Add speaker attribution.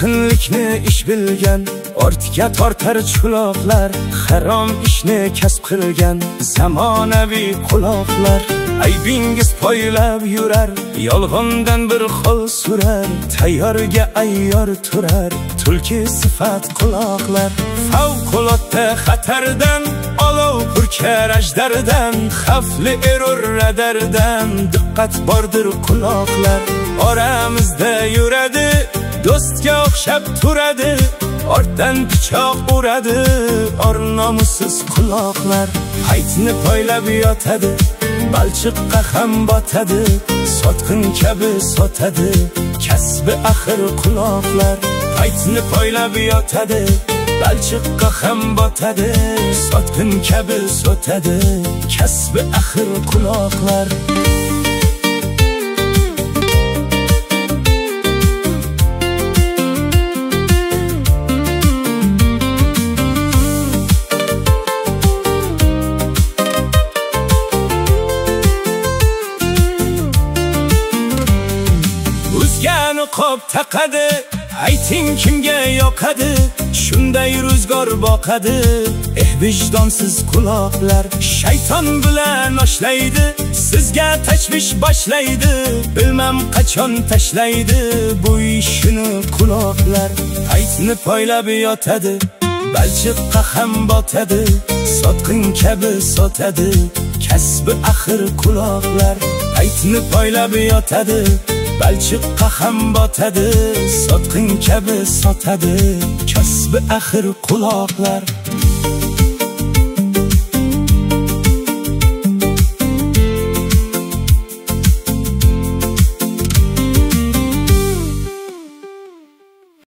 Speaker 1: Sotqinlikni ish bilgan, ortga tortar chuloqlar, harom ishni kasb qilgan zamonaviy quloqlar. Aybingiz poylab yurar, yolg'ondan bir xil surar, tayyorga ayyor turar, tulki sifat quloqlar. Favqulodda xatardan, olov purkar ajdardan, xavfli erur radardan, diqqat bordir quloqlar. Oramizda yuradi, do'stga o'xshab turadi, ortdan pichoq uradi, or nomusiz quloqlar. Haytni poylab yotadi, balchiqqa ham botadi, sotqin kabi sotadi, kasbi axir quloqlar. Haytni poylab yotadi, balchiqqa ham botadi, sotqin kabi sotadi, kasbi axir quloqlar. Qop taqadi, ayting kimga yoqadi, shunday ro'zgor boqadi. Vijdonsiz quloqlar shayton bilan oshlaydi, sizga tashvish boshlaydi, bilmam qachon tashlaydi bu ishini quloqlar. Aytni poylab yotadi, balchiqqa ham botadi, sotqin kabi sotadi, kasbi axir quloqlar. Aytni poylab yotadi, balchiqqa ham botadi, sotqin kabi sotadi, kasbi axir quloqlar.